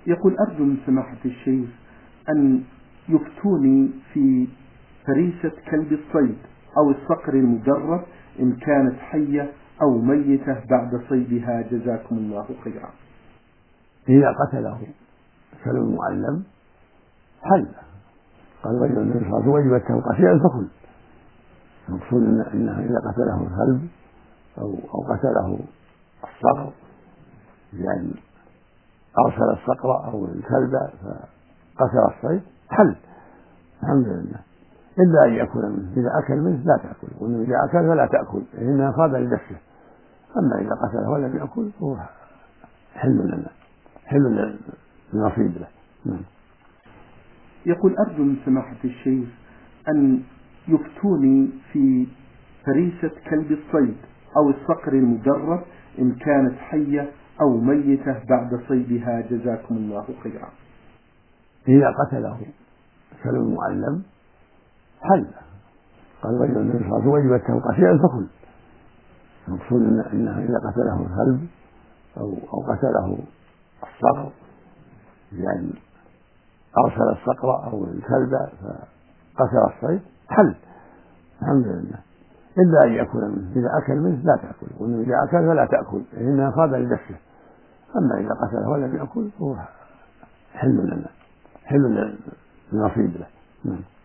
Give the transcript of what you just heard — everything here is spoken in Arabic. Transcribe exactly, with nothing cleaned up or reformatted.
يقول أرجو من سماحة الشيخ أن يفتوني في فريسة كلب الصيد أو الصقر المجرب إن كانت حية أو ميتة بعد صيدها، جزاكم الله خيرا. إذا قتله كلب معلم حل. قال رجل النبي صلى الله عليه وسلم وجبت القتيل فكل. المقصود أنه إذا قتله الكلب أو أو قتله الصقر، يعني أرسل الصقر أو الكلب فقتل الصيد حل الحمد لله، إلا أن يأكل منه. إذا أكل منه لا تأكل، وإنه إذا أكل فلا تأكل إنها خاب لنفسه. أما إذا قتله ولم يأكل فهو حل لنا، حل لنصيب له. يقول أرجو من سماحة الشيخ أن يفتوني في فريسة كلب الصيد أو الصقر المجرب إن كانت حية أو ميتة بعد صيدها، جزاكم الله خيرا. إذا قتله كلب معلم حل. قال رجل النبي صلى الله عليه وسلم وجبت القتيل فكل. المقصود أنه إذا قتله الكلب أو أو قتله الصقر، يعني أرسل الصقر أو الكلب فقتل الصيد حل الحمد لله، إلا أن يأكل منه. إذا أكل منه لا تأكل، وإنه إذا أكل فلا تأكل إنها خاب لنفسه. أما إذا قتله ولم يأكل فهو حل لنا، حل لنصيب له.